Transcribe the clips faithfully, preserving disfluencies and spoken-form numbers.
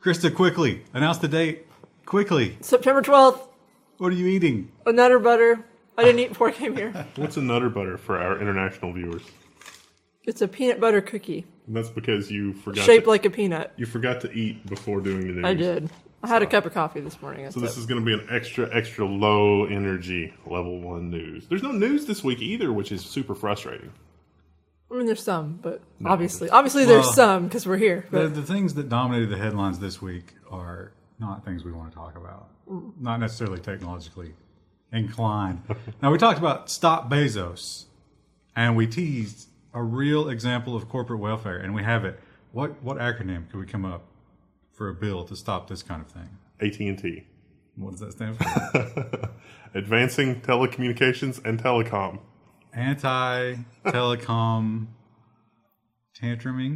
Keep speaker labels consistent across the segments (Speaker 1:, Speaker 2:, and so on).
Speaker 1: Krista, quickly, announce the date. Quickly.
Speaker 2: September twelfth.
Speaker 1: What are you eating?
Speaker 2: A Nutter Butter. I didn't eat before I came here.
Speaker 3: What's a Nutter Butter for our international viewers?
Speaker 2: It's a peanut butter cookie.
Speaker 3: And that's because you forgot
Speaker 2: Shaped
Speaker 3: to,
Speaker 2: like a peanut.
Speaker 3: You forgot to eat before doing the news.
Speaker 2: I did. I had a cup of coffee this morning.
Speaker 3: So this is going to be an extra, extra low energy level one news. There's no news this week either, which is super frustrating.
Speaker 2: I mean, there's some, but no, obviously, obviously there's well, some because we're here.
Speaker 1: The, the things that dominated the headlines this week are not things we want to talk about. Mm. Not necessarily technologically inclined. Now, we talked about Stop Bezos, and we teased a real example of corporate welfare, and we have it. What what acronym could we come up for a bill to stop this kind of thing?
Speaker 3: A T and T.
Speaker 1: What does that stand for?
Speaker 3: Advancing Telecommunications and Telecom.
Speaker 1: Anti-telecom tantruming.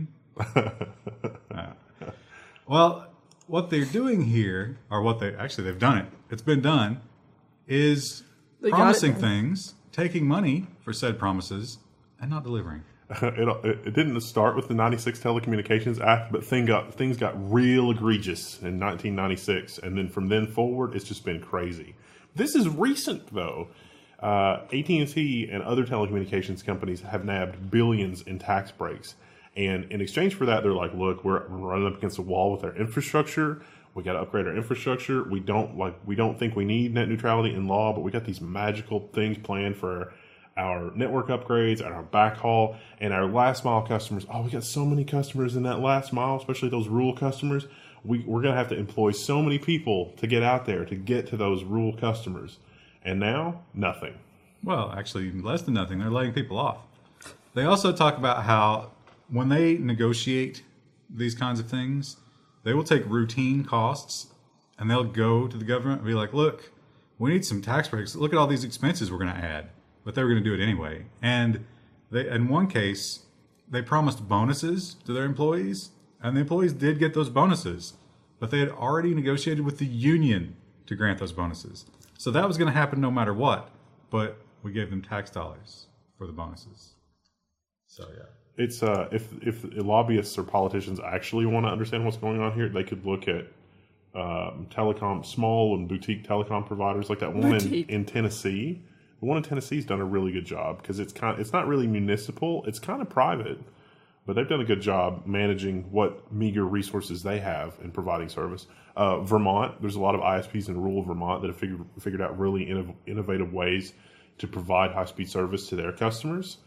Speaker 1: uh, well, what they're doing here, or what they actually they've done it. It's been done. Is they promising things, taking money for said promises, and not delivering.
Speaker 3: It, it didn't start with the ninety-six Telecommunications Act, but thing got, things got real egregious in nineteen ninety-six, and then from then forward, it's just been crazy. This is recent, though. Uh, A T and T and other telecommunications companies have nabbed billions in tax breaks. And in exchange for that, they're like, look, we're running up against a wall with our infrastructure. We got to upgrade our infrastructure. We don't like, we don't think we need net neutrality in law, but we got these magical things planned for our network upgrades and our backhaul and our last mile customers. Oh, we got so many customers in that last mile, especially those rural customers. We, we're going to have to employ so many people to get out there to get to those rural customers. And now, nothing.
Speaker 1: Well, actually, less than nothing. They're laying people off. They also talk about how when they negotiate these kinds of things, they will take routine costs and they'll go to the government and be like, look, we need some tax breaks. Look at all these expenses we're going to add. But they were going to do it anyway. And they, in one case, they promised bonuses to their employees, and the employees did get those bonuses. But they had already negotiated with the union to grant those bonuses. So that was going to happen no matter what, but we gave them tax dollars for the bonuses. So, yeah.
Speaker 3: It's uh, if if lobbyists or politicians actually want to understand what's going on here, they could look at um, telecom, small and boutique telecom providers like that one in, in Tennessee. The one in Tennessee's done a really good job because it's kind. It's not really municipal. It's kind of private, but they've done a good job managing what meager resources they have in providing service. Uh, Vermont, there's a lot of I S Ps in rural Vermont that have figured figured out really innov- innovative ways to provide high speed service to their customers.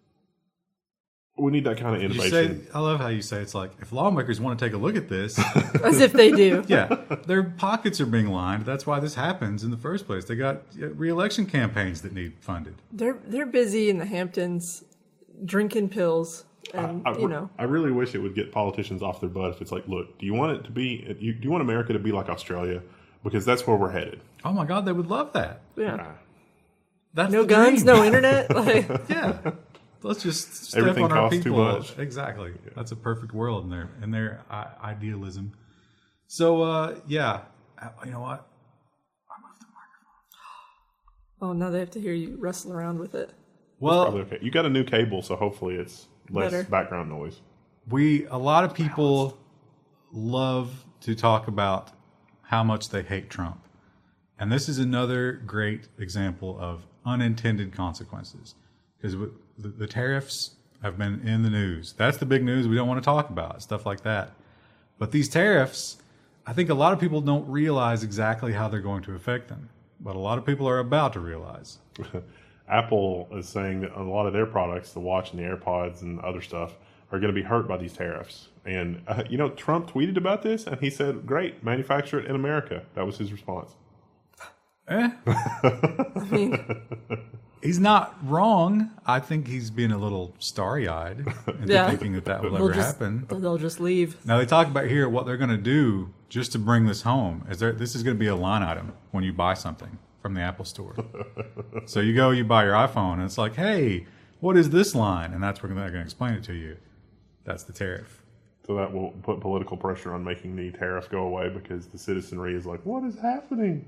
Speaker 3: We need that kind of innovation.
Speaker 1: You say, I love how you say it's like, if lawmakers want to take a look at this.
Speaker 2: As if they do.
Speaker 1: Yeah. Their pockets are being lined. That's why this happens in the first place. They got re-election campaigns that need funded.
Speaker 2: They're they're busy in the Hamptons drinking pills. And,
Speaker 3: I, I,
Speaker 2: you know.
Speaker 3: I really wish it would get politicians off their butt if it's like, look, do you want it to be, do you want America to be like Australia? Because that's where we're headed.
Speaker 1: Oh my God, they would love that.
Speaker 2: Yeah. Nah.
Speaker 1: That's
Speaker 2: no guns, no internet. Like,
Speaker 1: yeah. Let's just step
Speaker 3: Everything
Speaker 1: on our
Speaker 3: costs
Speaker 1: people.
Speaker 3: Too much.
Speaker 1: Exactly. Yeah. That's a perfect world in their in their uh, idealism. So uh, yeah, you know what? I moved the microphone.
Speaker 2: Oh, now they have to hear you wrestle around with it.
Speaker 1: Well,
Speaker 3: okay. You got a new cable, so hopefully it's less
Speaker 2: better.
Speaker 3: background noise.
Speaker 1: We a lot of people love to talk about how much they hate Trump, and this is another great example of unintended consequences because. The, the tariffs have been in the news. That's the big news we don't want to talk about, stuff like that. But these tariffs, I think a lot of people don't realize exactly how they're going to affect them. But a lot of people are about to realize.
Speaker 3: Apple is saying that a lot of their products, the watch and the AirPods and other stuff, are going to be hurt by these tariffs. And, uh, you know, Trump tweeted about this, and he said, great, manufacture it in America. That was his response.
Speaker 1: Eh? I mean... He's not wrong. I think he's being a little starry-eyed into
Speaker 2: yeah.
Speaker 1: thinking that that will
Speaker 2: they'll
Speaker 1: ever
Speaker 2: just,
Speaker 1: happen.
Speaker 2: They'll just leave.
Speaker 1: Now, they talk about here what they're going to do just to bring this home. Is there? This is going to be a line item when you buy something from the Apple Store. So you go, you buy your iPhone, and it's like, hey, what is this line? And that's where they're going to explain it to you. That's the tariff.
Speaker 3: So that will put political pressure on making the tariff go away because the citizenry is like, what is happening?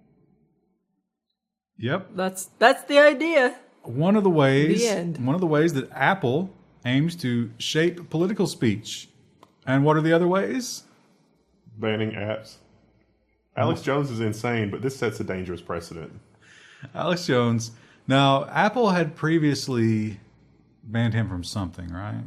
Speaker 1: Yep.
Speaker 2: That's that's the idea.
Speaker 1: One of the ways
Speaker 2: the end.
Speaker 1: one of the ways that Apple aims to shape political speech. And what are the other ways?
Speaker 3: banning apps. Alex Jones is insane, but this sets a dangerous precedent.
Speaker 1: Alex Jones. Now, Apple had previously banned him from something, right?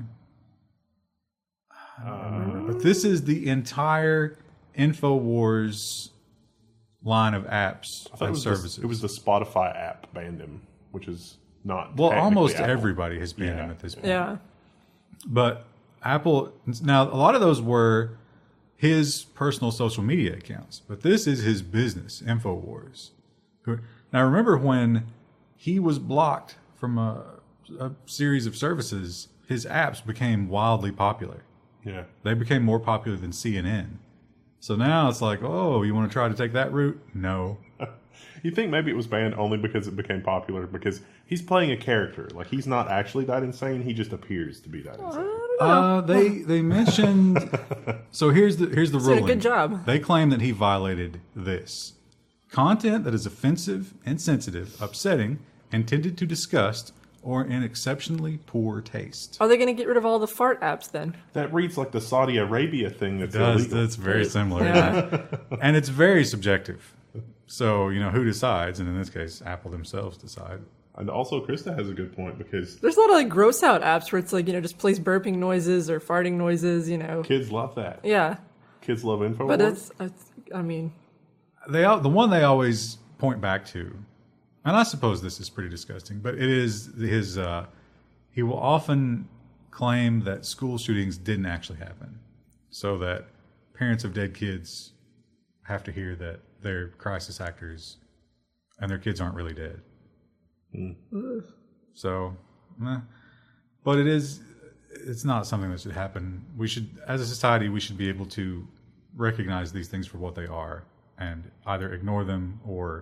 Speaker 1: I don't remember. But this is the entire InfoWars line of apps
Speaker 3: I thought it
Speaker 1: and
Speaker 3: was
Speaker 1: services.
Speaker 3: The, it was the Spotify app banned him, which is not
Speaker 1: well,
Speaker 3: technically
Speaker 1: almost
Speaker 3: Apple.
Speaker 1: everybody has banned
Speaker 3: Yeah.
Speaker 1: him at this point.
Speaker 2: Yeah.
Speaker 1: But Apple, now a lot of those were his personal social media accounts, but this is his business, InfoWars. Who- Now remember when he was blocked from a, a series of services, his apps became wildly popular.
Speaker 3: Yeah.
Speaker 1: They became more popular than C N N. So now it's like, oh, you want to try to take that route? No.
Speaker 3: You think maybe it was banned only because it became popular? Because he's playing a character. Like, he's not actually that insane. He just appears to be that insane.
Speaker 1: Uh, they they mentioned. So here's the here's the
Speaker 2: did a
Speaker 1: ruling.
Speaker 2: good job.
Speaker 1: They claim that he violated this content that is offensive, insensitive, upsetting, intended to disgust, or in exceptionally poor taste.
Speaker 2: Are they going to get rid of all the fart apps then?
Speaker 3: That reads like the Saudi Arabia thing that's
Speaker 1: Does
Speaker 3: illegal.
Speaker 1: that's very similar,
Speaker 2: Yeah.
Speaker 1: and it's very subjective. So you know who decides, and in this case, Apple themselves decide.
Speaker 3: And also, Krista has a good point because
Speaker 2: There's a lot of like gross out apps where it's like, you know, just plays burping noises or farting noises, you know.
Speaker 3: kids love that.
Speaker 2: Yeah.
Speaker 3: Kids love InfoWars.
Speaker 2: But it's, it's I mean,
Speaker 1: They al- the one they always point back to, and I suppose this is pretty disgusting, but it is his. Uh, he will often claim that school shootings didn't actually happen, so that parents of dead kids have to hear that they're crisis actors and their kids aren't really dead.
Speaker 3: Mm.
Speaker 1: So, eh. But it is. It's not something that should happen. We should, as a society, we should be able to recognize these things for what they are and either ignore them or,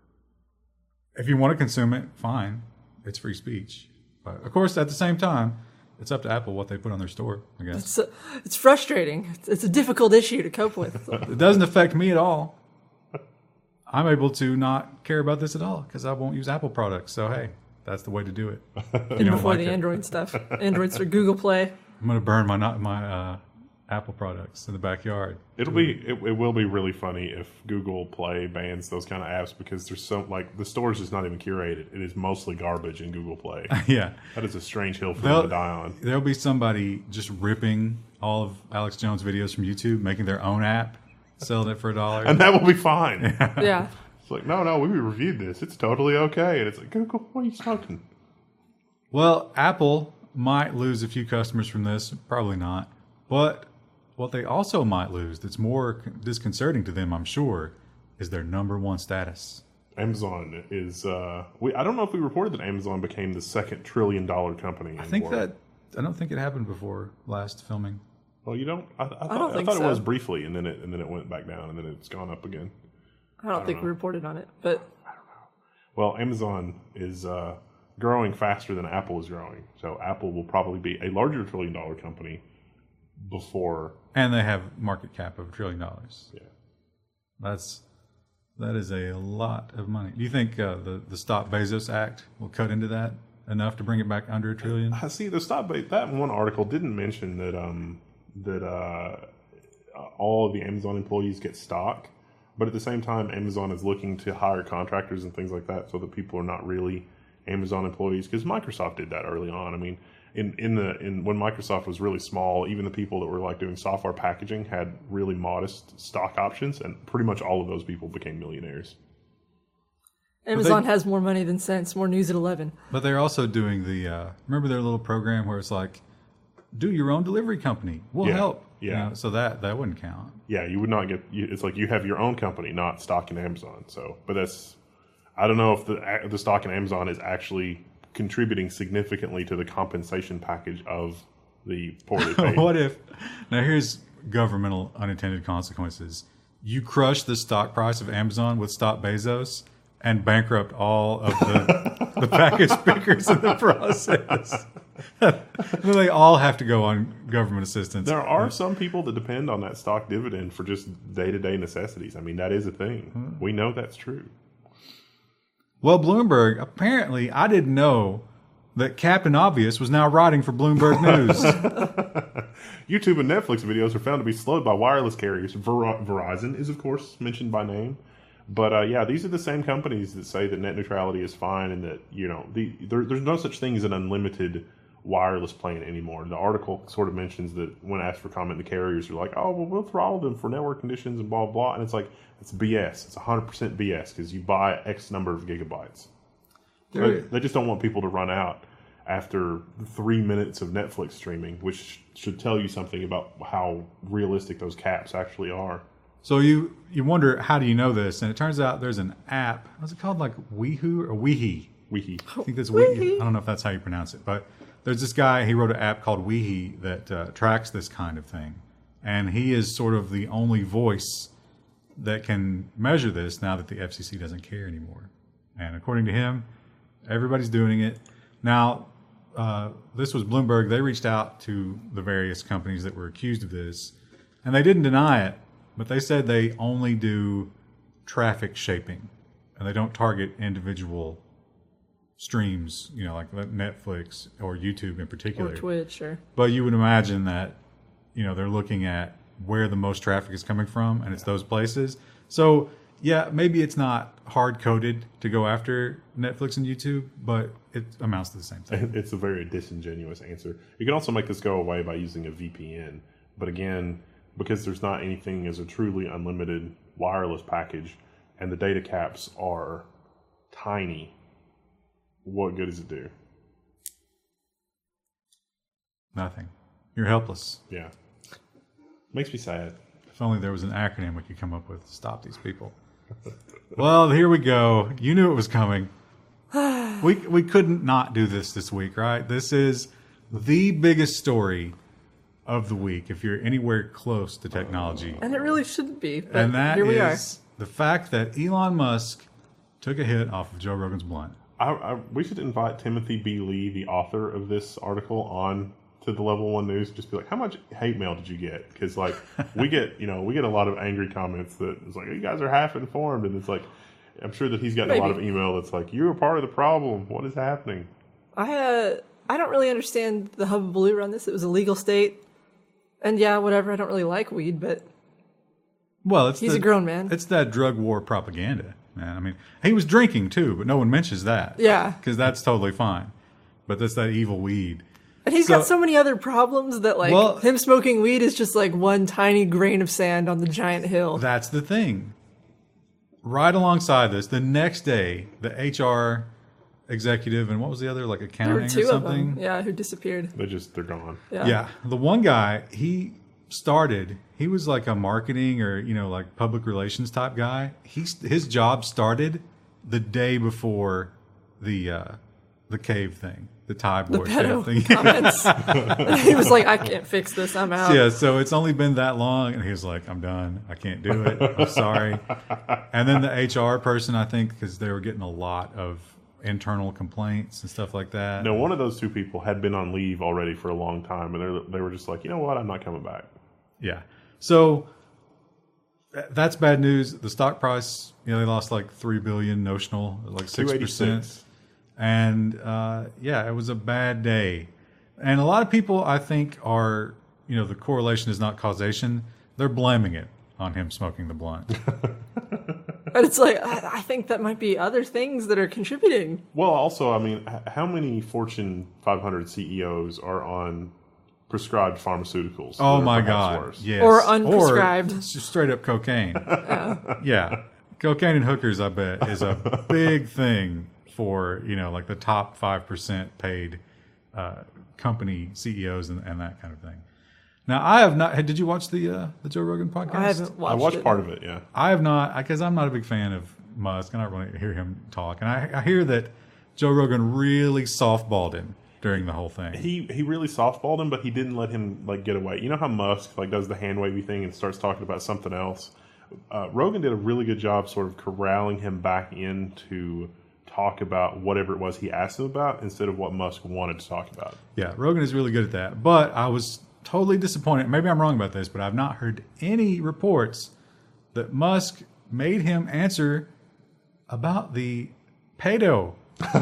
Speaker 1: if you want to consume it, fine. It's free speech. But of course, at the same time, it's up to Apple what they put on their store, I guess.
Speaker 2: it's, it's frustrating. It's, it's a difficult issue to cope with.
Speaker 1: It doesn't affect me at all. I'm able to not care about this at all because I won't use Apple products. So, hey, that's the way to do it.
Speaker 2: Even
Speaker 1: don't
Speaker 2: before
Speaker 1: like
Speaker 2: the
Speaker 1: it.
Speaker 2: Android stuff. Androids or Google Play.
Speaker 1: I'm going to burn my not my uh, Apple products in the backyard.
Speaker 3: It'll be it, it will be really funny if Google Play bans those kind of apps because there's so like the storage is not even curated. It is mostly garbage in Google Play.
Speaker 1: Yeah.
Speaker 3: That is a strange hill for
Speaker 1: They'll-
Speaker 3: them to die on.
Speaker 1: There'll be somebody just ripping all of Alex Jones' videos from YouTube, making their own app, selling it for a dollar.
Speaker 3: And that will be fine.
Speaker 2: Yeah.
Speaker 3: It's like, no, no, we reviewed this. It's totally okay. And it's like, Google, what are you talking?
Speaker 1: Well, Apple might lose a few customers from this, probably not. But what they also might lose that's more disconcerting to them, I'm sure, is their number one status.
Speaker 3: Amazon is, uh, we, I don't know if we reported that Amazon became the second trillion dollar company.
Speaker 1: I think that, I don't think it happened before last filming.
Speaker 3: Well, you don't, I, I thought,
Speaker 2: don't
Speaker 3: I
Speaker 2: think
Speaker 3: thought
Speaker 2: so.
Speaker 3: it was briefly and then it, and then it went back down and then it's gone up again.
Speaker 2: I don't think we reported on it, but
Speaker 3: Well, Amazon is uh, growing faster than Apple is growing. So Apple will probably be a larger trillion dollar company before.
Speaker 1: And they have market cap of a trillion dollars.
Speaker 3: Yeah.
Speaker 1: That's that is a lot of money. Do you think uh, the the Stop Bezos Act will cut into that enough to bring it back under a trillion?
Speaker 3: I see the stop. That one article didn't mention that um, that uh, all of the Amazon employees get stock, but at the same time, Amazon is looking to hire contractors and things like that, so that people are not really Amazon employees. Because Microsoft did that early on. I mean, in in the in when Microsoft was really small, even the people that were like doing software packaging had really modest stock options, and pretty much all of those people became millionaires.
Speaker 2: Amazon has more money than sense, more news at eleven.
Speaker 1: But they're also doing the uh, remember their little program where it's like, do your own delivery company. We'll
Speaker 3: Yeah,
Speaker 1: help. You
Speaker 3: yeah.
Speaker 1: know, so that that wouldn't count.
Speaker 3: Yeah, you would not get. You, it's like you have your own company, not stock in Amazon. So, but that's. I don't know if the the stock in Amazon is actually contributing significantly to the compensation package of the poorly paid.
Speaker 1: What if now here's governmental unintended consequences. You crush the stock price of Amazon with Stop Bezos and bankrupt all of the the package pickers in the process. Then they all have to go on government assistance.
Speaker 3: There are some people that depend on that stock dividend for just day to day necessities. I mean, that is a thing. We know that's true.
Speaker 1: Well, Bloomberg, apparently, I didn't know that Captain Obvious was now writing for Bloomberg News.
Speaker 3: YouTube and Netflix videos are found to be slowed by wireless carriers. Ver- Verizon is, of course, mentioned by name. But, uh, yeah, these are the same companies that say that net neutrality is fine and that, you know, the, there, there's no such thing as an unlimited wireless plan anymore. The article sort of mentions that when asked for comment, the carriers are like, oh, well, we'll throttle them for network conditions and blah, blah. And it's like, it's B S. It's one hundred percent B S because you buy X number of gigabytes. They, they just don't want people to run out after three minutes of Netflix streaming, which should tell you something about how realistic those caps actually are.
Speaker 1: So you, you wonder, how do you know this? And it turns out there's an app. What's it called? Like Weehoo or Weehee?
Speaker 3: Weehee.
Speaker 1: I think that's
Speaker 2: Weehee.
Speaker 1: Weehee. I don't know if that's how you pronounce it. But there's this guy, he wrote an app called Weehee that uh, tracks this kind of thing. And he is sort of the only voice that can measure this now that the F C C doesn't care anymore. And according to him, everybody's doing it. Now, uh, this was Bloomberg. They reached out to the various companies that were accused of this. And they didn't deny it. But they said they only do traffic shaping, and they don't target individual streams, you know, like Netflix or YouTube in particular.
Speaker 2: Or Twitch, or
Speaker 1: But you would imagine that, you know, they're looking at where the most traffic is coming from, and it's those places. So, yeah, maybe it's not hard-coded to go after Netflix and YouTube, but it amounts to the same thing.
Speaker 3: It's a very disingenuous answer. You can also make this go away by using a V P N. But again, because there's not anything as a truly unlimited wireless package and the data caps are tiny, what good does it do?
Speaker 1: Nothing. You're helpless.
Speaker 3: Yeah. Makes me sad.
Speaker 1: If only there was an acronym we could come up with to stop these people. Well, here we go. You knew it was coming. We we couldn't not do this this week, right? This is the biggest story of the week if you're anywhere close to technology.
Speaker 2: and it really shouldn't be. But
Speaker 1: And that
Speaker 2: here we are.
Speaker 1: is the fact that Elon Musk took a hit off of Joe Rogan's blunt.
Speaker 3: I, I, we should invite Timothy B. Lee, the author of this article, on to the Level One News. Just be like, how much hate mail did you get? Because like we get, you know, we get a lot of angry comments that it's like, you guys are half informed, and it's like, I'm sure that he's gotten
Speaker 2: Maybe.
Speaker 3: a lot of email that's like, you're a part of the problem. What is happening?
Speaker 2: I uh, I don't really understand the hubbubaloo around this. It was a legal state. And yeah, whatever. I don't really like weed, but
Speaker 1: Well, it's
Speaker 2: he's
Speaker 1: the,
Speaker 2: a grown man.
Speaker 1: It's that drug war propaganda, man. I mean, he was drinking too, but no one mentions that.
Speaker 2: Yeah.
Speaker 1: Because that's totally fine. But that's that evil weed.
Speaker 2: And he's
Speaker 1: So-
Speaker 2: got so many other problems that, like,
Speaker 1: Well-
Speaker 2: him smoking weed is just like one tiny grain of sand on the giant hill.
Speaker 1: That's the thing. Right alongside this, the next day, the H R executive and what was the other, like
Speaker 2: There
Speaker 1: accounting
Speaker 2: were
Speaker 1: or
Speaker 2: two of
Speaker 1: something?
Speaker 2: them, yeah, who disappeared.
Speaker 3: They just they're gone.
Speaker 2: Yeah.
Speaker 1: Yeah, the one guy, he started, he was like a marketing or, you know, like public relations type guy. He's, his job started the day before the uh, the cave thing, the Thai boy
Speaker 2: Pedo
Speaker 1: thing.
Speaker 2: comments. He was like, I can't fix this. I'm out.
Speaker 1: Yeah, so it's only been that long, and he was like, I'm done. I can't do it. I'm sorry. And then the H R person, I think, because they were getting a lot of internal complaints and stuff like that.
Speaker 3: No, one of those two people had been on leave already for a long time, and they they were just like, you know what, I'm not coming back.
Speaker 1: Yeah. So th- that's bad news. The stock price, you know, they lost like three billion notional, like six percent.
Speaker 3: two eighty-six.
Speaker 1: And uh, yeah, it was a bad day. And a lot of people, I think, are, you know, the correlation is not causation. They're blaming it on him smoking the blunt.
Speaker 2: But it's like, I, I think that might be other things that are contributing.
Speaker 3: Well, also, I mean, h- how many Fortune five hundred C E Os are on prescribed pharmaceuticals?
Speaker 1: Oh
Speaker 3: that are
Speaker 1: my
Speaker 3: perhaps
Speaker 1: God!
Speaker 3: worse?
Speaker 1: Yes,
Speaker 2: Or unprescribed.
Speaker 1: or just straight up cocaine. Yeah, cocaine and hookers, I bet, is a big thing for, you know, like the top five percent paid uh, company C E Os and, and that kind of thing. Now, I have not. Did you watch the uh, the Joe Rogan podcast?
Speaker 2: I haven't watched
Speaker 3: I watched
Speaker 2: it.
Speaker 3: part of it, yeah.
Speaker 1: I have not, because I'm not a big fan of Musk. I don't really hear him talk, and I, I hear that Joe Rogan really softballed him during the whole thing.
Speaker 3: He he really softballed him, but he didn't let him like get away. You know how Musk like does the hand wavy thing and starts talking about something else? Uh, Rogan did a really good job sort of corralling him back into talk about whatever it was he asked him about instead of what Musk wanted to talk about.
Speaker 1: Yeah, Rogan is really good at that. But I was totally disappointed. Maybe I'm wrong about this, but I've not heard any reports that Musk made him answer about the pedo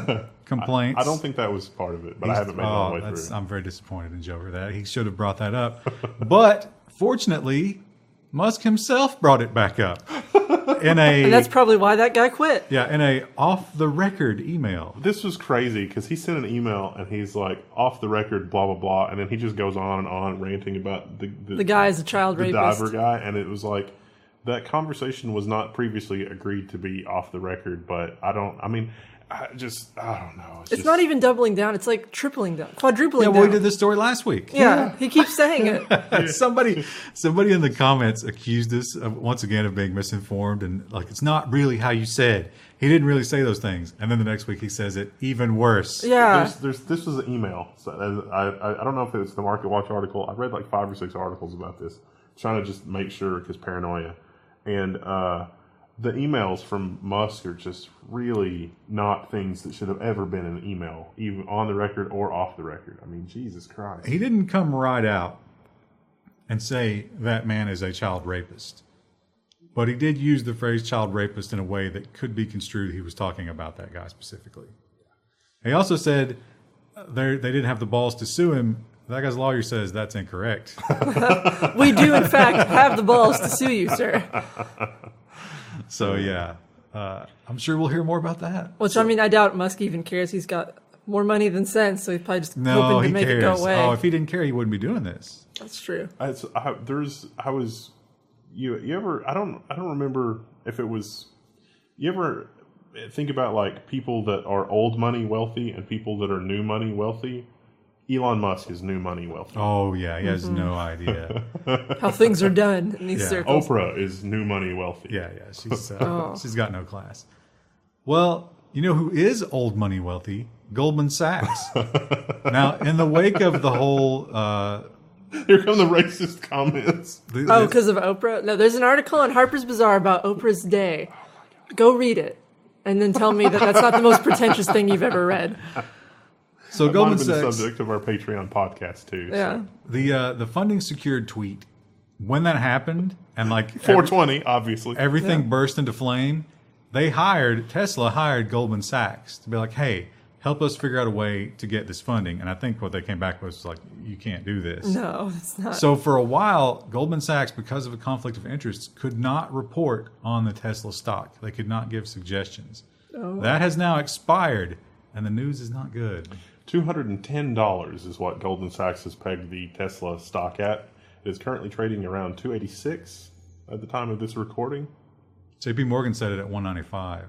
Speaker 1: complaints.
Speaker 3: I, I don't think that was part of it, but I haven't made it all the way
Speaker 1: that's-
Speaker 3: through.
Speaker 1: I'm very disappointed in Joe for that. He should have brought that up. But fortunately, Musk himself brought it back up in a
Speaker 2: And that's probably why that guy quit.
Speaker 1: yeah in a off the record email.
Speaker 3: This was crazy because he sent an email and he's like, off the record, blah, blah, blah. And then he just goes on and on ranting about the, the,
Speaker 2: The guy is a child
Speaker 3: the
Speaker 2: rapist.
Speaker 3: diver guy. And it was like, that conversation was not previously agreed to be off the record, but I don't, I mean, I just, I don't know.
Speaker 2: It's
Speaker 3: just,
Speaker 2: not even doubling down. It's like tripling down, quadrupling
Speaker 1: Yeah,
Speaker 2: down.
Speaker 1: well, we did this story last week.
Speaker 2: Yeah, he keeps saying it.
Speaker 1: somebody somebody in the comments accused us of, once again of being misinformed and like it's not really how you said. He didn't really say those things. And then the next week he says it even worse.
Speaker 2: Yeah.
Speaker 3: There's, there's, this was an email. So I, I, I don't know if it was the Market Watch article. I read like five or six articles about this, trying to just make sure because paranoia. And uh, the emails from Musk are just really not things that should have ever been in an email, even on the record or off the record. I mean, Jesus Christ.
Speaker 1: He didn't come right out and say that man is a child rapist. But he did use the phrase child rapist in a way that could be construed he was talking about that guy specifically. He also said they they didn't have the balls to sue him. That guy's lawyer says that's incorrect.
Speaker 2: We do, in fact, have the balls to sue you, sir.
Speaker 1: So, yeah, uh, I'm sure we'll hear more about that.
Speaker 2: Which, I mean, I doubt Musk even cares. He's got more money than sense, so he's probably just
Speaker 1: No,
Speaker 2: hoping to
Speaker 1: he
Speaker 2: make
Speaker 1: cares.
Speaker 2: it go away.
Speaker 1: Oh, if he didn't care, he wouldn't be doing this.
Speaker 2: That's true.
Speaker 3: I, I, there's, I was, you, you ever, I don't, I don't remember if it was, you ever think about like people that are old money wealthy and people that are new money wealthy? Elon Musk is new money wealthy.
Speaker 1: Oh, yeah, he has no idea.
Speaker 2: How things are done in these
Speaker 1: Yeah.
Speaker 2: circles.
Speaker 3: Oprah is new money wealthy.
Speaker 1: Yeah, yeah, she's uh,
Speaker 2: Oh.
Speaker 1: she's got no class. Well, you know who is old money wealthy? Goldman Sachs. Now, in the wake of the whole, uh,
Speaker 3: Here come the racist comments.
Speaker 1: the,
Speaker 2: Oh,
Speaker 1: the-
Speaker 2: because of Oprah? No, there's an article on Harper's Bazaar about Oprah's day. Go read it. And then tell me that that's not the most pretentious thing you've ever read.
Speaker 1: so
Speaker 3: That might
Speaker 1: Goldman
Speaker 3: have been the
Speaker 1: Sachs,
Speaker 3: subject of our Patreon podcast too. so.
Speaker 2: Yeah.
Speaker 1: the uh, the funding secured tweet, when that happened, and like
Speaker 3: four
Speaker 1: every-
Speaker 3: twenty, obviously.
Speaker 1: everything burst into flame, they hired Tesla hired Goldman Sachs to be like, hey, help us figure out a way to get this funding. And I think what they came back with was like, you can't do this.
Speaker 2: No, it's not.
Speaker 1: So for a while, Goldman Sachs, because of a conflict of interest, could not report on the Tesla stock. They could not give suggestions.
Speaker 2: Oh.
Speaker 1: That has now expired, and the news is not good.
Speaker 3: two hundred ten dollars is what Goldman Sachs has pegged the Tesla stock at. It is currently trading around two eighty-six at the time of this recording.
Speaker 1: J P Morgan said it at one ninety-five.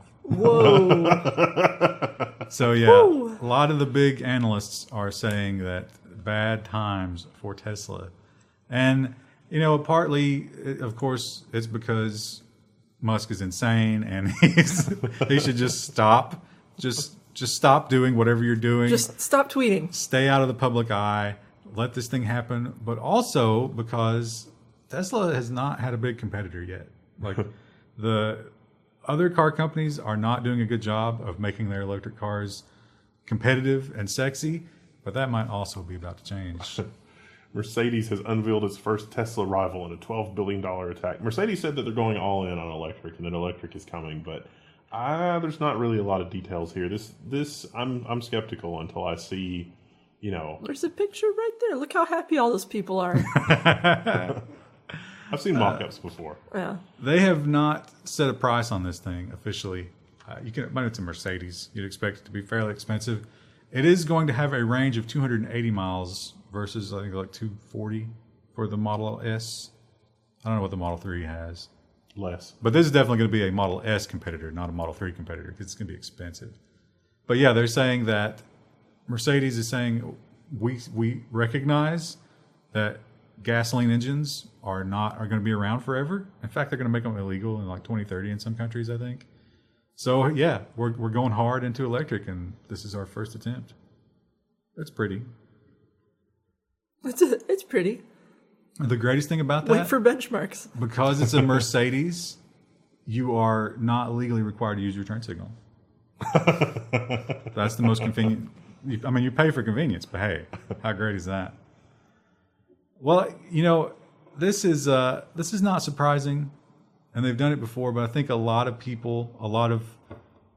Speaker 2: Whoa.
Speaker 1: So yeah,
Speaker 2: Woo.
Speaker 1: a lot of the big analysts are saying that bad times for Tesla. And, you know, partly, of course, it's because Musk is insane and he's, he should just stop. Just just stop doing whatever you're doing.
Speaker 2: Just stop tweeting.
Speaker 1: Stay out of the public eye. Let this thing happen. But also because Tesla has not had a big competitor yet. Like the other car companies are not doing a good job of making their electric cars competitive and sexy, but that might also be about to change.
Speaker 3: Mercedes has unveiled its first Tesla rival in a twelve billion dollars attack. Mercedes said that they're going all in on electric and that electric is coming, but uh, there's not really a lot of details here. This, this I'm, I'm skeptical until I see, you know.
Speaker 2: There's a picture right there. Look how happy all those people are.
Speaker 3: I've seen mock-ups before.
Speaker 2: Yeah.
Speaker 1: They have not set a price on this thing officially. Uh, you can, but it's a Mercedes. You'd expect it to be fairly expensive. It is going to have a range of two hundred eighty miles versus I think like two forty for the Model S. I don't know what the Model three has.
Speaker 3: Less.
Speaker 1: But this is definitely going to be a Model S competitor, not a Model three competitor, because it's going to be expensive. But yeah, they're saying that Mercedes is saying we we recognize that gasoline engines are not are going to be around forever. In fact, they're going to make them illegal in like twenty thirty in some countries, I think. So yeah, we're we're going hard into electric, and this is our first attempt. It's pretty.
Speaker 2: It's, a, it's pretty.
Speaker 1: The greatest thing about that,
Speaker 2: Wait for benchmarks.
Speaker 1: because it's a Mercedes, you are not legally required to use your turn signal. That's the most convenient. I mean, you pay for convenience, but hey, how great is that? Well, you know, this is uh, this is not surprising, and they've done it before. But I think a lot of people, a lot of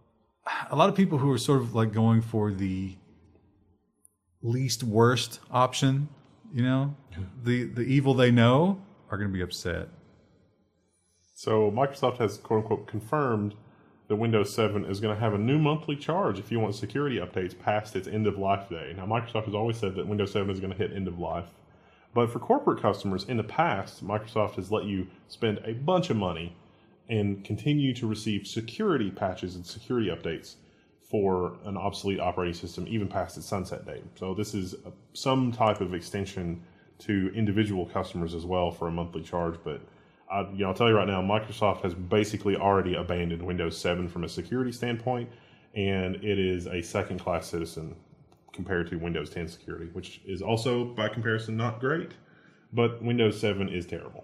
Speaker 1: a lot of people who are sort of like going for the least worst option, you know, the the evil they know, are going to be upset.
Speaker 3: So Microsoft has quote unquote confirmed that Windows seven is going to have a new monthly charge if you want security updates past its end of life day. Now, Microsoft has always said that Windows seven is going to hit end of life. But for corporate customers, in the past, Microsoft has let you spend a bunch of money and continue to receive security patches and security updates for an obsolete operating system, even past its sunset date. So this is a, some type of extension to individual customers as well for a monthly charge. But I, you know, I'll tell you right now, Microsoft has basically already abandoned Windows seven from a security standpoint, and it is a second-class citizen compared to Windows ten security, which is also, by comparison, not great, but Windows seven is terrible.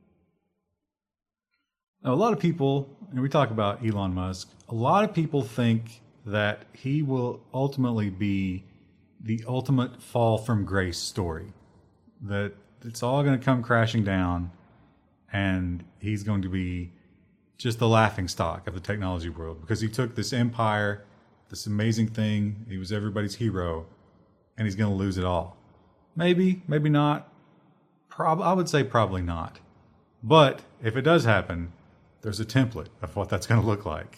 Speaker 1: Now, a lot of people, and we talk about Elon Musk, a lot of people think that he will ultimately be the ultimate fall from grace story, that it's all going to come crashing down, and he's going to be just the laughing stock of the technology world because he took this empire, this amazing thing, he was everybody's hero, and he's going to lose it all. Maybe, maybe not. Prob- I would say probably not. But if it does happen, there's a template of what that's going to look like.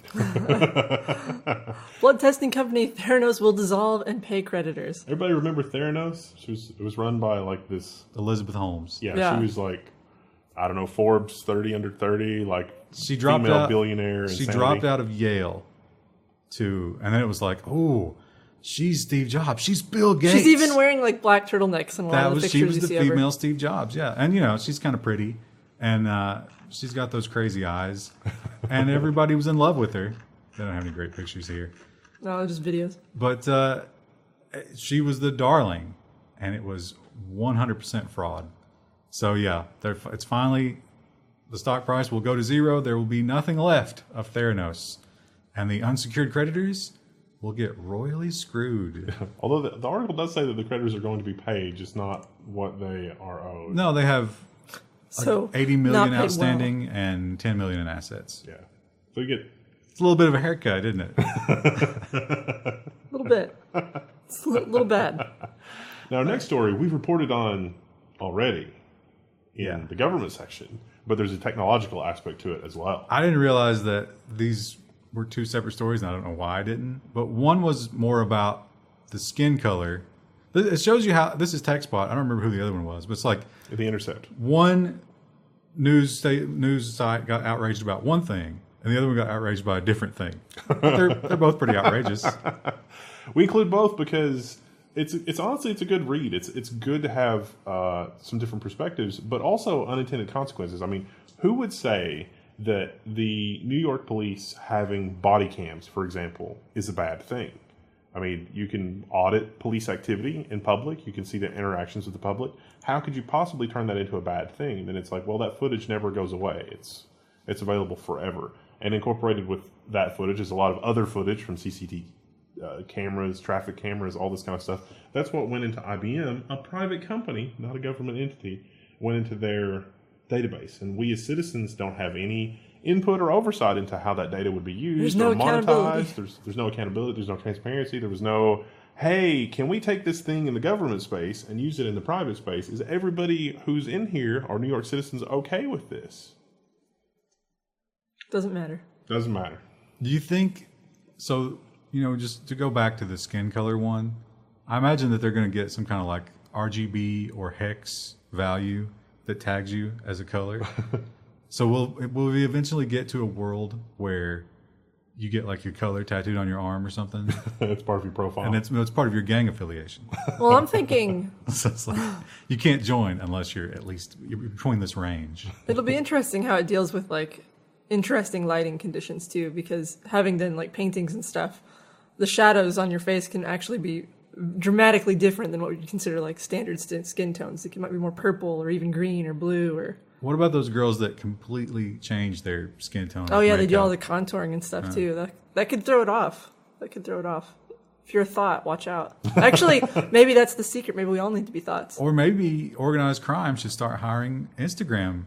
Speaker 2: Blood testing company Theranos will dissolve and pay creditors.
Speaker 3: Everybody remember Theranos? She was, it was run by like this...
Speaker 1: Elizabeth Holmes.
Speaker 3: Yeah,
Speaker 2: Yeah.
Speaker 3: she was like... I don't know, Forbes thirty under thirty, like
Speaker 1: She dropped
Speaker 3: female
Speaker 1: out,
Speaker 3: billionaire.
Speaker 1: She
Speaker 3: insanity.
Speaker 1: dropped out of Yale to, and then it was like, oh, she's Steve Jobs. She's Bill Gates.
Speaker 2: She's even wearing like black turtlenecks in a lot
Speaker 1: that
Speaker 2: of the
Speaker 1: was
Speaker 2: pictures
Speaker 1: she was
Speaker 2: you
Speaker 1: the
Speaker 2: see of her.
Speaker 1: female Steve Jobs. Yeah, and you know she's kind of pretty, and uh, she's got those crazy eyes, and everybody was in love with her. They don't have any great pictures here,
Speaker 2: No, just videos.
Speaker 1: but uh, she was the darling, and it was one hundred percent fraud. So yeah, it's finally, the stock price will go to zero. There will be nothing left of Theranos. And the unsecured creditors will get royally screwed.
Speaker 3: Although the, the article does say that the creditors are going to be paid, just not what they are owed.
Speaker 1: No, they have like
Speaker 2: So
Speaker 1: eighty
Speaker 2: not
Speaker 1: million
Speaker 2: paid well.
Speaker 1: outstanding and ten million in assets.
Speaker 3: Yeah. So you get...
Speaker 1: It's a little bit of a haircut, isn't it?
Speaker 2: A little bit. It's a li- little bad.
Speaker 3: Now, our next story we've reported on already in
Speaker 1: Yeah.
Speaker 3: the government section, but there's a technological aspect to it as well.
Speaker 1: I didn't realize that these were two separate stories, and I don't know why I didn't. But one was more about the skin color. It shows you how, this is TechSpot. I don't remember who the other one was, but it's like
Speaker 3: At The Intercept.
Speaker 1: one news state, news site got outraged about one thing, and the other one got outraged by a different thing. But they're, they're both pretty outrageous.
Speaker 3: We include both because it's it's honestly it's a good read. It's it's good to have uh, some different perspectives, but also unintended consequences. I mean, who would say that the New York police having body cams, for example, is a bad thing? I mean, you can audit police activity in public. You can see the interactions with the public. How could you possibly turn that into a bad thing? Then it's like, well, that footage never goes away. It's it's available forever. And incorporated with that footage is a lot of other footage from C C T V uh, cameras, traffic cameras, all this kind of stuff. That's what went into I B M, a private company, not a government entity, went into their database. And we as citizens don't have any input or oversight into how that data would be used
Speaker 2: There's no
Speaker 3: or
Speaker 2: accountability.
Speaker 3: monetized. There's there's no accountability. There's no transparency. There was no, hey, can we take this thing in the government space and use it in the private space? Is everybody who's in here, are New York citizens, okay with this?
Speaker 2: Doesn't matter.
Speaker 3: Doesn't matter.
Speaker 1: Do you think, so, you know, just to go back to the skin color one, I imagine that they're going to get some kind of like R G B or hex value that tags you as a color. So will will we eventually get to a world where you get like your color tattooed on your arm or something,
Speaker 3: It's part of your profile.
Speaker 1: and it's it's part of your gang affiliation?
Speaker 2: Well, I'm thinking
Speaker 1: So it's like you can't join unless you're at least you're between this range.
Speaker 2: it'll be interesting how it deals with like interesting lighting conditions too, because having done like paintings and stuff, the shadows on your face can actually be dramatically different than what we consider like standard st- skin tones. It might be more purple or even green or blue or.
Speaker 1: What about those girls that completely change their skin tone?
Speaker 2: Oh
Speaker 1: with
Speaker 2: yeah, they do all the
Speaker 1: makeup?
Speaker 2: contouring and stuff too. That that could throw it off. That could throw it off. If you're a thought, watch out. Actually, maybe that's the secret. Maybe we all need to be thoughts.
Speaker 1: Or maybe organized crime should start hiring Instagram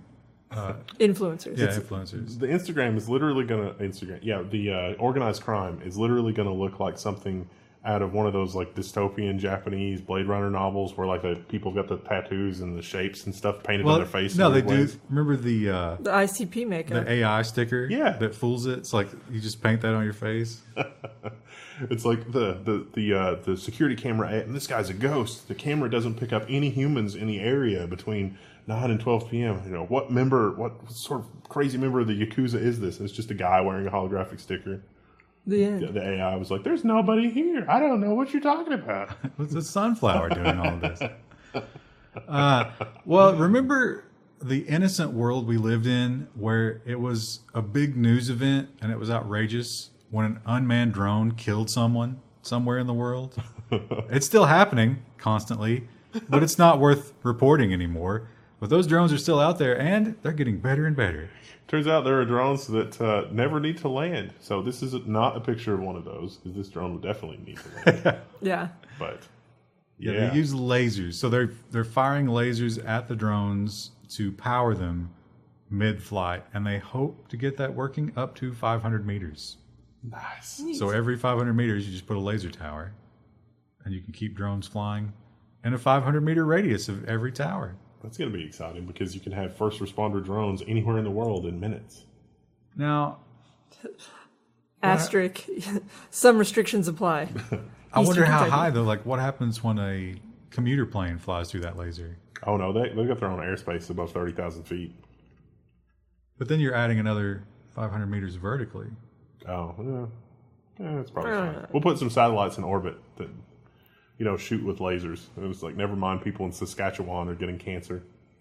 Speaker 2: Influencers.
Speaker 1: Yeah, influencers.
Speaker 3: The Instagram is literally going to Instagram. Yeah, the uh, organized crime is literally going to look like something out of one of those like dystopian Japanese Blade Runner novels, where like the people got the tattoos and the shapes and stuff painted
Speaker 1: Well,
Speaker 3: on their face.
Speaker 1: no,
Speaker 3: in
Speaker 1: they
Speaker 3: weird ways.
Speaker 1: do. Remember the uh,
Speaker 2: The I C P makeup.
Speaker 1: the A I sticker?
Speaker 3: Yeah.
Speaker 1: that fools it. It's like you just paint that on your face.
Speaker 3: It's like the the the uh, the security camera. And this guy's a ghost. The camera doesn't pick up any humans in the area between nine and twelve p.m. You know what member? What sort of crazy member of the Yakuza is this? And it's just a guy wearing a holographic sticker.
Speaker 2: the end.
Speaker 3: The, the A I was like, "There's nobody here. I don't know what you're talking about."
Speaker 1: What's a sunflower doing all of this? Uh, well, remember the innocent world we lived in where it was a big news event and it was outrageous when an unmanned drone killed someone somewhere in the world? It's still happening constantly, but it's not worth reporting anymore. But those drones are still out there and they're getting better and better.
Speaker 3: Turns out there are drones that uh, never need to land. So this is not a picture of one of those, because this drone would definitely need to land.
Speaker 2: Yeah.
Speaker 3: But
Speaker 1: Yeah,
Speaker 3: yeah,
Speaker 1: they use lasers. So they're they're firing lasers at the drones to power them mid-flight, and they hope to get that working up to five hundred meters.
Speaker 3: nice.
Speaker 1: So every five hundred meters, you just put a laser tower, and you can keep drones flying in a five hundred meter radius of every tower.
Speaker 3: That's going to be exciting because you can have first responder drones anywhere in the world in minutes.
Speaker 1: Now,
Speaker 2: Asterisk. Some restrictions apply.
Speaker 1: I wonder
Speaker 2: Eastern
Speaker 1: how
Speaker 2: Kentucky.
Speaker 1: high though. Like, what happens when a commuter plane flies through that laser?
Speaker 3: Oh no, they they got their own airspace above thirty thousand feet.
Speaker 1: But then you're adding another five hundred meters vertically.
Speaker 3: Oh yeah, yeah, that's probably
Speaker 2: I don't
Speaker 3: fine.
Speaker 2: know.
Speaker 3: We'll put some satellites in orbit that you know shoot with lasers. It was like, never mind, people in Saskatchewan are getting cancer.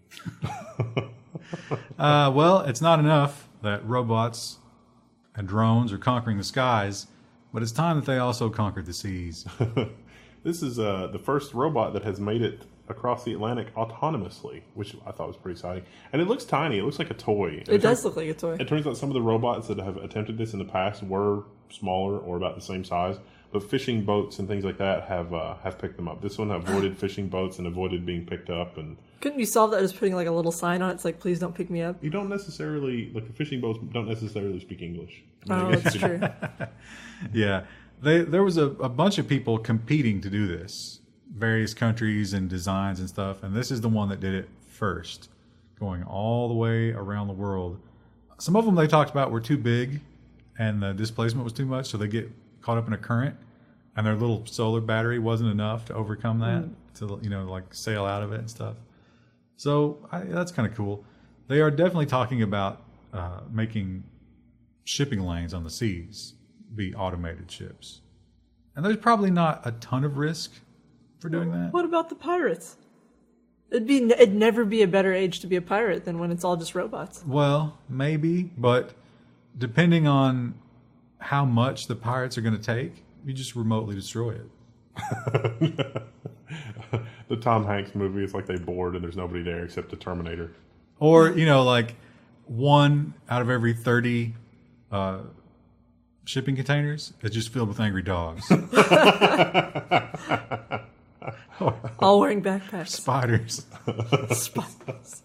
Speaker 1: Uh, well, it's not enough that robots and drones are conquering the skies, but it's time that they also conquered the seas.
Speaker 3: This is uh, the first robot that has made it across the Atlantic autonomously, which I thought was pretty exciting. And it looks tiny. It looks like a toy. And
Speaker 2: It does
Speaker 3: turns-
Speaker 2: look like a toy.
Speaker 3: It turns out some of the robots that have attempted this in the past were smaller or about the same size, but fishing boats and things like that have uh, have picked them up. This one avoided fishing boats and avoided being picked up. And
Speaker 2: Couldn't you solve that just putting like a little sign on it? It's like, please don't pick me up.
Speaker 3: you don't necessarily like the fishing boats don't necessarily speak English.
Speaker 2: Oh, that's true.
Speaker 1: Yeah, they, there was a, a bunch of people competing to do this, various countries and designs and stuff, and this is the one that did it first, going all the way around the world. Some of them they talked about were too big, and the displacement was too much, so they get caught up in a current, and their little solar battery wasn't enough to overcome that, to you know like sail out of it and stuff. So I, that's kind of cool. They are definitely talking about uh, making shipping lanes on the seas be automated ships. And there's probably not a ton of risk for doing that.
Speaker 2: What about the pirates? It'd be it'd never be a better age to be a pirate than when it's all just robots.
Speaker 1: Well, maybe, but depending on how much the pirates are going to take, you just remotely destroy it.
Speaker 3: The Tom Hanks movie is like they board and there's nobody there except the Terminator.
Speaker 1: Or, you know, like one out of every thirty uh, shipping containers is just filled with angry dogs.
Speaker 2: All wearing backpacks.
Speaker 1: Spiders.
Speaker 2: Spiders.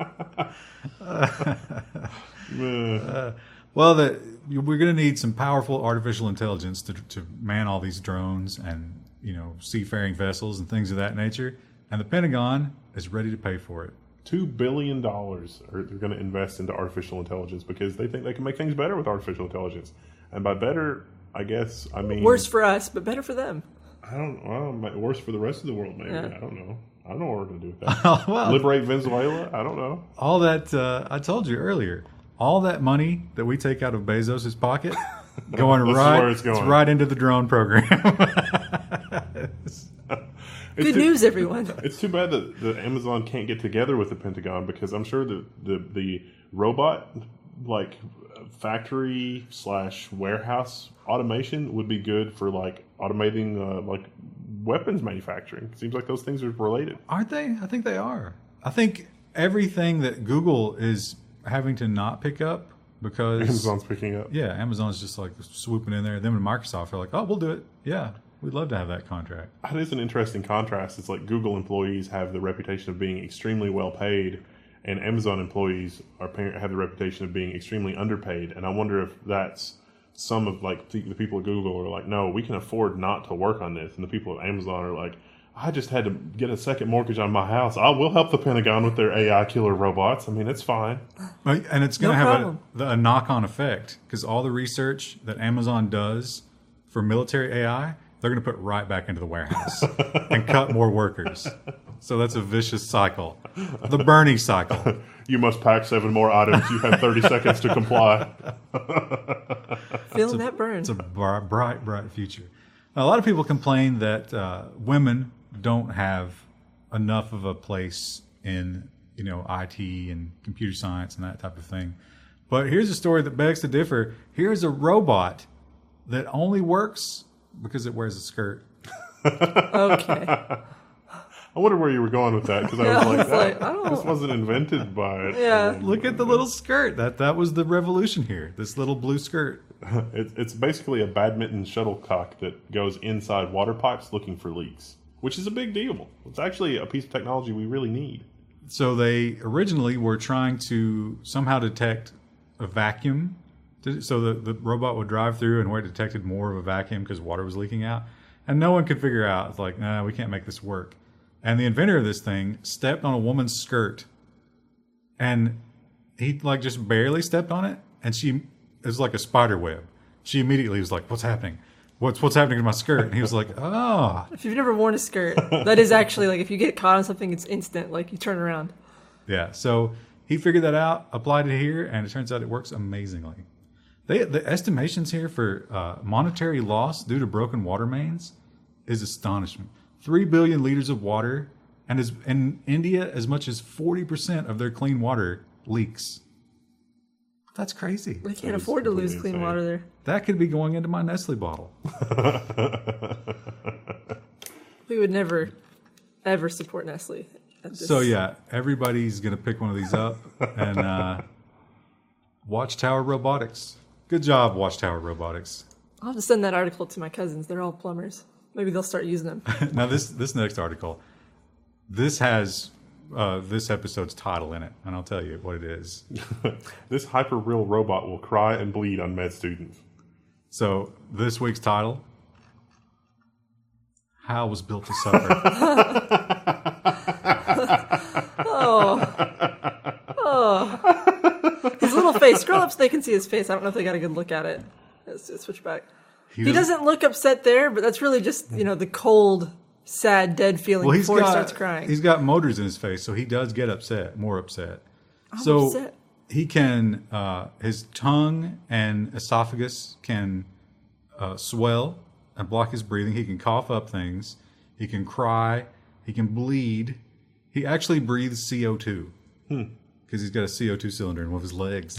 Speaker 1: Uh, well, the, we're going to need some powerful artificial intelligence to, to man all these drones and, you know, seafaring vessels and things of that nature. And the Pentagon is ready to pay for it.
Speaker 3: Two billion dollars are they're going to invest into artificial intelligence because they think they can make things better with artificial intelligence. And by better, I guess I mean
Speaker 2: Worse for us, but better for them.
Speaker 3: I don't. Well, worse for the rest of the world. Maybe
Speaker 2: Yeah.
Speaker 3: I don't know. I don't know what we're going to do with that.
Speaker 1: Well,
Speaker 3: Liberate Venezuela? I don't know.
Speaker 1: all that, uh, I told you earlier, all that money that we take out of Bezos' pocket, going
Speaker 3: This is
Speaker 1: right,
Speaker 3: where it's going.
Speaker 1: right into the drone program.
Speaker 3: It's
Speaker 2: Good
Speaker 3: too,
Speaker 2: news, everyone.
Speaker 3: It's too bad that, that Amazon can't get together with the Pentagon because I'm sure the the, the robot like factory slash warehouse automation would be good for like automating uh, like weapons manufacturing. Seems like those things are related.
Speaker 1: Aren't they? I think they are. I think everything that Google is having to not pick up because
Speaker 3: Amazon's picking up.
Speaker 1: yeah, Amazon's just like swooping in there. Them and Microsoft are like, oh, we'll do it. Yeah, we'd love to have that contract.
Speaker 3: That is an interesting contrast. It's like Google employees have the reputation of being extremely well paid, and Amazon employees are have the reputation of being extremely underpaid. And I wonder if that's some of like the, the people at Google are like, no, we can afford not to work on this, and the people at Amazon are like, I just had to get a second mortgage on my house. I will help the Pentagon with their A I killer robots. I mean, it's fine.
Speaker 1: And it's going to
Speaker 2: No
Speaker 1: have
Speaker 2: problem.
Speaker 1: a, a knock-on effect because all the research that Amazon does for military A I, they're going to put right back into the warehouse and cut more workers. So that's a vicious cycle. The Bernie cycle.
Speaker 3: You must pack seven more items. You have thirty seconds to comply.
Speaker 2: Feeling that burn.
Speaker 1: It's a bri- bright, bright future. Now, a lot of people complain that uh, women don't have enough of a place in, you know, I T and computer science and that type of thing. But here's a story that begs to differ. Here's a robot that only works because it wears a skirt.
Speaker 2: Okay.
Speaker 3: I wonder where you were going with that, because I
Speaker 2: Yeah,
Speaker 3: was
Speaker 2: I
Speaker 3: like,
Speaker 2: was like,
Speaker 3: that,
Speaker 2: I don't-
Speaker 3: this wasn't invented by it.
Speaker 2: Yeah.
Speaker 1: Look at the little skirt. That that was the revolution here. This little blue skirt.
Speaker 3: It, it's basically a badminton shuttlecock that goes inside water pipes looking for leaks, which is a big deal. It's actually a piece of technology we really need.
Speaker 1: So they originally were trying to somehow detect a vacuum. to- So the, the robot would drive through and where it detected more of a vacuum because water was leaking out. And no one could figure out. It's like, nah, we can't make this work. And the inventor of this thing stepped on a woman's skirt. And he like just barely stepped on it. And she, it was like a spider web. She immediately was like, what's happening? What's what's happening to my skirt? And he was like, oh.
Speaker 2: If you've never worn a skirt, that is actually like if you get caught on something, it's instant. Like you turn around.
Speaker 1: Yeah, so he figured that out, applied it here, and it turns out it works amazingly. They, the estimations here for uh, monetary loss due to broken water mains is astonishing. Three billion liters of water, and as, in India, as much as forty percent of their clean water leaks. That's crazy.
Speaker 2: They
Speaker 3: That
Speaker 2: can't
Speaker 3: is
Speaker 2: afford to lose
Speaker 3: completely
Speaker 2: clean
Speaker 3: insane.
Speaker 2: water there.
Speaker 1: That could be going into my Nestle bottle.
Speaker 2: We would never, ever support Nestle. at this-
Speaker 1: So yeah, everybody's gonna pick one of these up and uh, Watchtower Robotics. Good job, Watchtower Robotics.
Speaker 2: I'll have to send that article to my cousins. They're all plumbers. Maybe they'll start using them.
Speaker 1: Now this this next article, this has uh, this episode's title in it, and I'll tell you what it is.
Speaker 3: This hyper real robot will cry and bleed on med students.
Speaker 1: So this week's title: Hal was built to suffer.
Speaker 2: His little face. Scroll up so they can see his face. I don't know if they got a good look at it. Let's just switch back. He doesn't look upset there, but that's really just, you know, the cold, sad, dead feeling
Speaker 1: Well, he's
Speaker 2: before
Speaker 1: got
Speaker 2: he starts crying.
Speaker 1: he's got motors in his face, so he does get upset, more upset. so
Speaker 2: upset.
Speaker 1: he can uh, his tongue and esophagus can uh, swell and block his breathing. He can cough up things. He can cry. He can bleed. He actually breathes C O two because he's got a C O two cylinder in one of his legs.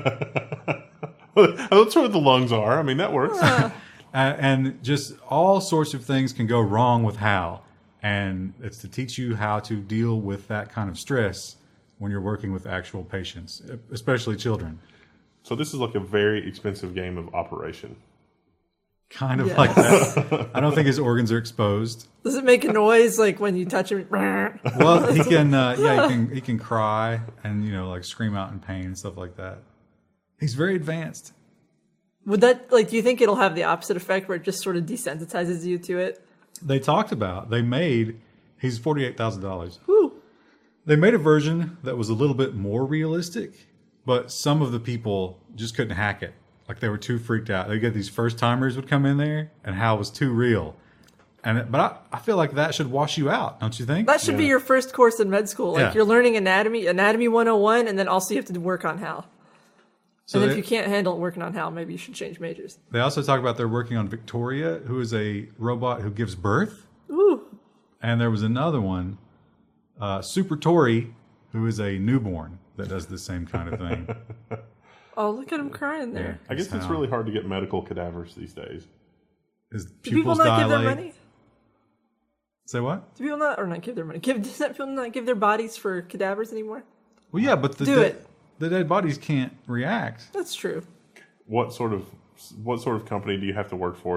Speaker 3: That's what the lungs are. I mean, that works.
Speaker 1: Uh, and just all sorts of things can go wrong with Hal. And it's to teach you how to deal with that kind of stress when you're working with actual patients, especially children.
Speaker 3: So this is like a very expensive game of Operation.
Speaker 1: Kind of
Speaker 2: Yes.
Speaker 1: like that. I don't think his organs are exposed.
Speaker 2: Does it make a noise like when you touch him?
Speaker 1: Well, he can, uh, yeah, he can, he can cry and, you know, like scream out in pain and stuff like that. He's very advanced.
Speaker 2: Would that, like, do you think it'll have the opposite effect where it just sort of desensitizes you to it?
Speaker 1: They talked about, they made, he's forty-eight thousand dollars.
Speaker 2: Whew.
Speaker 1: They made a version that was a little bit more realistic, but some of the people just couldn't hack it. Like they were too freaked out. They get these first timers would come in there, and Hal was too real. And it, but I, I feel like that should wash you out, don't you think?
Speaker 2: That should be
Speaker 3: Yeah.
Speaker 2: your first course in med school. Like,
Speaker 1: Yeah.
Speaker 2: you're learning anatomy, anatomy one oh one, and then also you have to work on Hal.
Speaker 1: So
Speaker 2: and then
Speaker 1: they,
Speaker 2: if you can't handle working on Hal, maybe you should change majors.
Speaker 1: they also talk about they're working on Victoria, who is a robot who gives birth.
Speaker 2: Ooh.
Speaker 1: And there was another one, uh, Super Tori, who is a newborn that does the same kind of thing.
Speaker 2: Oh, look at him crying there.
Speaker 3: I guess it's
Speaker 1: Hal.
Speaker 3: really hard to get medical cadavers these days.
Speaker 1: His
Speaker 2: Do people
Speaker 1: pupils
Speaker 2: not give
Speaker 1: dilate.
Speaker 2: their money?
Speaker 1: Say what?
Speaker 2: Do people not, or not give their money? Give, does that people not give their bodies for cadavers anymore?
Speaker 1: Well, yeah, but the
Speaker 2: Do
Speaker 1: de-
Speaker 2: it.
Speaker 1: the dead bodies can't react.
Speaker 2: That's true.
Speaker 3: What sort of what sort of company do you have to work for that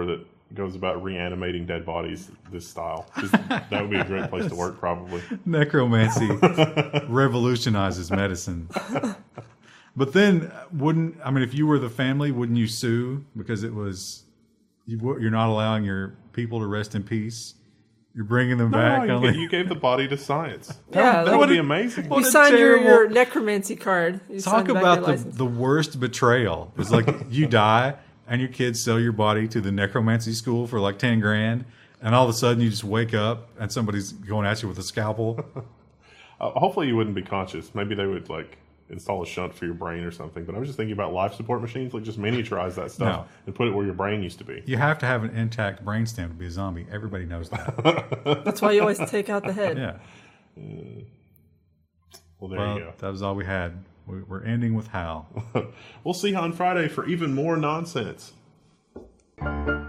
Speaker 3: goes about reanimating dead bodies this style. Just, that would be a great place to work, probably.
Speaker 1: Necromancy revolutionizes medicine. But then, wouldn't I mean, if you were the family, wouldn't you sue because it was you, you're not allowing your people to rest in peace? You're bringing them back.
Speaker 3: No, you,
Speaker 1: only,
Speaker 3: gave, you gave the body to science. That,
Speaker 2: Yeah,
Speaker 3: that
Speaker 2: like-
Speaker 3: would be amazing.
Speaker 1: What
Speaker 2: You
Speaker 1: a
Speaker 2: signed your,
Speaker 1: terrible-
Speaker 2: your necromancy card. You
Speaker 1: Talk
Speaker 2: signed back
Speaker 1: about
Speaker 2: your
Speaker 1: the,
Speaker 2: license.
Speaker 1: the worst betrayal. It's like you die and your kids sell your body to the necromancy school for like ten grand, and all of a sudden you just wake up and somebody's going at you with a scalpel.
Speaker 3: Uh, hopefully you wouldn't be conscious. Maybe they would like install a shunt for your brain or something. But I was just thinking about life support machines, like just miniaturize that stuff
Speaker 1: No.
Speaker 3: and put it where your brain used to be.
Speaker 1: You have to have an intact brainstem to be a zombie. Everybody knows that.
Speaker 2: That's why you always take out the head.
Speaker 1: Yeah.
Speaker 3: Well, there
Speaker 1: Well,
Speaker 3: you go.
Speaker 1: that was all we had. We- We're ending with Hal.
Speaker 3: We'll see you on Friday for even more nonsense.